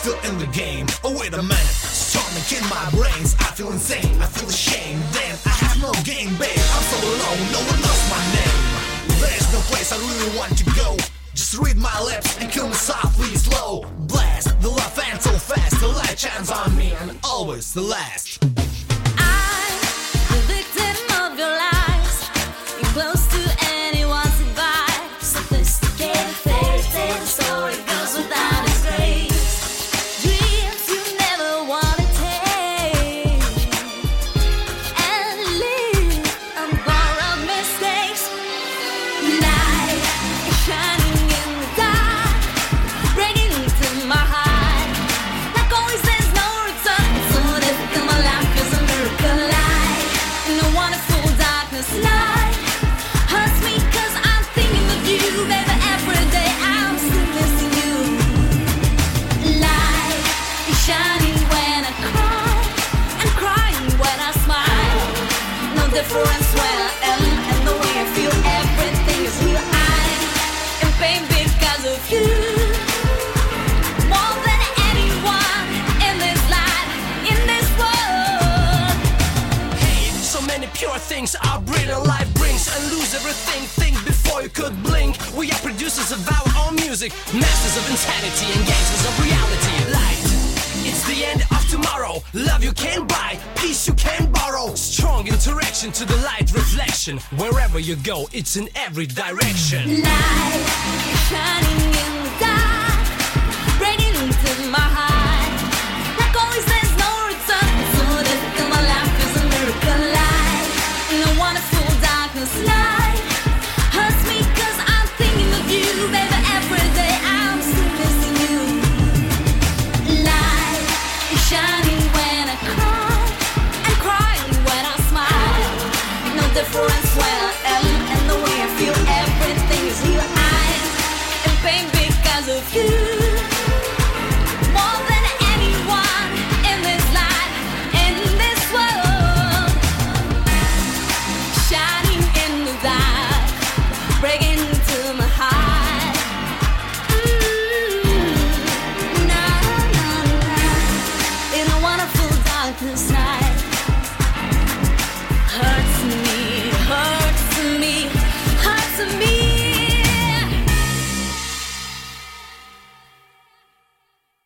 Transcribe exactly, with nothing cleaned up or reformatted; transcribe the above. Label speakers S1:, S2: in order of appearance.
S1: still in the game. Oh wait a minute, storming in my brains. I feel insane, I feel ashamed. Then I have no game, babe. I'm so alone, no one knows my name. There's no place I really want to go. Just read my lips and kill me softly, slow. Blast the love and so fast. The light shines on me and always the last.
S2: I'm the victim of your lies. You're close to anyone's advice. Sophisticated fairy tale story goes without its grace. Dreams you never wanna take and live on borrowed mistakes. Night is shining in the dark, breaking into my heart. Like always, there's no return. So difficult, my life is a miracle light. In a wonderful darkness night hurts me 'cause I'm thinking of you, baby. Every day I'm still missing you. Light is shining when I cry and crying when I smile. No difference when I am and the way I feel. Everything is real. I'm in pain because of you. More than anyone in this life, in this world.
S3: Hey, so many pure things our brilliant life brings, and lose everything. Think before you could blink. We are producers of our own music, masters of insanity and gangsters of reality. Light, it's the end of tomorrow. Love you can't buy, peace you can't borrow. Strong interaction to the light reflection. Wherever you go, it's in every direction.
S2: Light is shining in the dark, breaking into my heart.